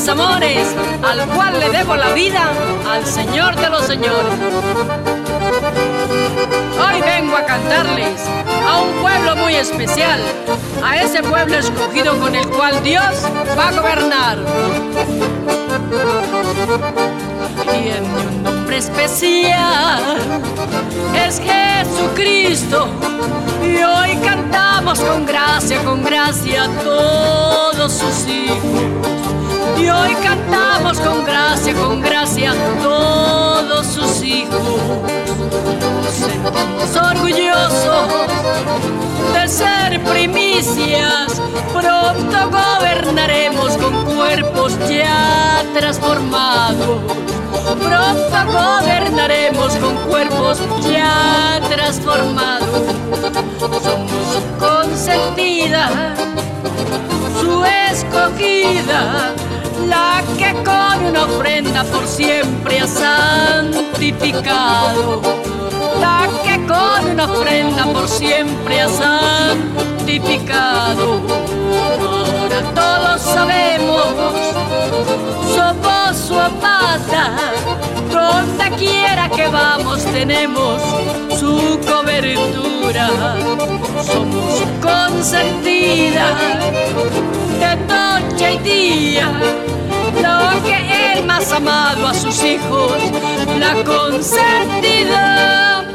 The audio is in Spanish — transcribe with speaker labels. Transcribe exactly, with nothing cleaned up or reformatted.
Speaker 1: mis amores, al cual le debo la vida, al Señor de los señores. Hoy vengo a cantarles a un pueblo muy especial, a ese pueblo escogido con el cual Dios va a gobernar. Tiene un nombre especial, es Jesucristo, y hoy cantamos con gracia, con gracia a todos sus hijos. Y hoy cantamos con gracia, con gracia a todos sus hijos. Nos sentimos orgullosos de ser primicias, pronto gobernaremos con cuerpos ya transformados. Pronto gobernaremos con cuerpos ya transformados. Somos su consentida, su escogida, la que con una ofrenda por siempre ha santificado. La que con una ofrenda por siempre ha santificado. Ahora todos sabemos, somos su amada, donde quiera que vamos tenemos su cobertura. Somos su consentida de noche y día, lo que él más amado a sus hijos, la consentida.